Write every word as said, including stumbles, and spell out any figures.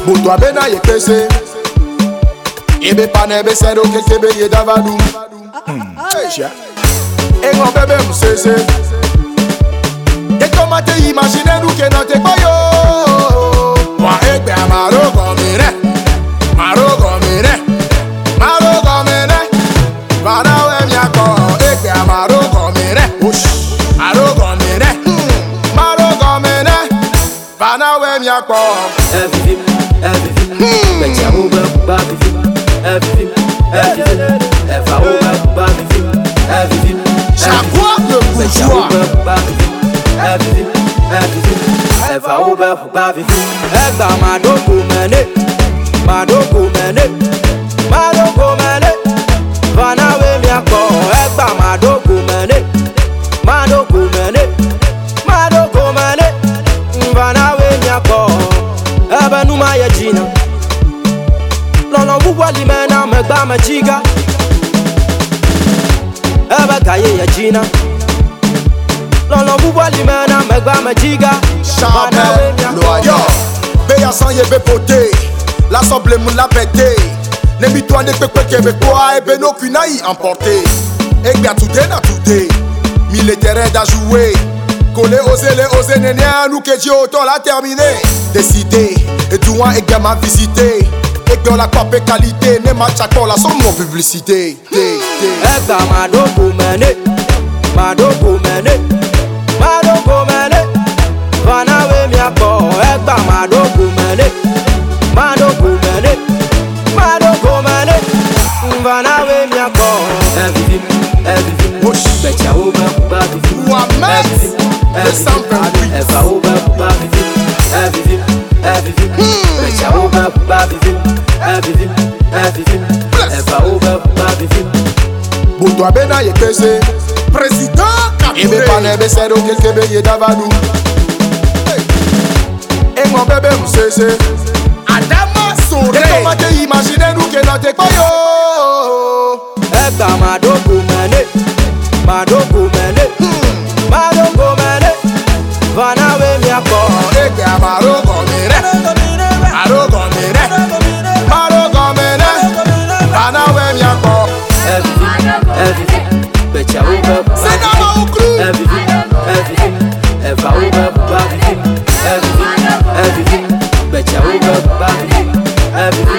Boto abena ye pese. Ebe pane be sero ke kebe ye davadu. Eja. Engo bebe musese. Et comment te imaginer nous que non te boyo. Moi egbe amaro gomine. Maro gomine. Maro gomine. Vana we miako. Egbe amaro gomine. Maro gomine. Maro gomine. Vana we miako. Everything, everything. Bet ya uba everything. Everything, everything. If I uba everything. Everything. Chaque le bourgeois. Everything, everything. If I uba everything. Eba madoko mene, madoko mene, madoko mene. Vana we miako. Eba madoko mene, madoko mene, madoko mene. Vana we miako. Eba numa ya jina. Lono wuwali mena megba machiga. Eba kaye ya jina. Lono wuwali mena megba machiga. Chamel, loyo. Beya sans yebe poté. La soble moun la pété. Nemi toi ne pepe québécois et beno kunaï emporté. Egbe a tout na tout. Mille terrain da jouer. Collé osé les osé néné nous que Dieu autant l'a terminé. Décidé et tout un egbe m'a visité. Egbe la copé qualité ne match à la somme mon publicité. Egbe madoko mene, madoko mene, madoko mene. Vana we miako. Egbe madoko mene, madoko mene, madoko mene. Vana we miako. Everything, everything. Bet ya uba everything. Everything, everything. If I uba everything. Everything, everything. Bet ya uba everything. Everything, everything. If I uba everything. Boto abena ye pese. Président Ebe pane be sero ke kebe ye davadu. Engo bebe musese. Adama sore. Et comment te imaginer nous que non te koyo. Eba madoko mene, madoko mene, madoko mene. Vana we miako. Egbe amaro gomine. Maro gomine. Maro gomine. Vana we miako. Everything, everything. Bet ya uba everything. Everything, everything. If I uba everything. Everything, everything. Bet ya uba everything. Everything.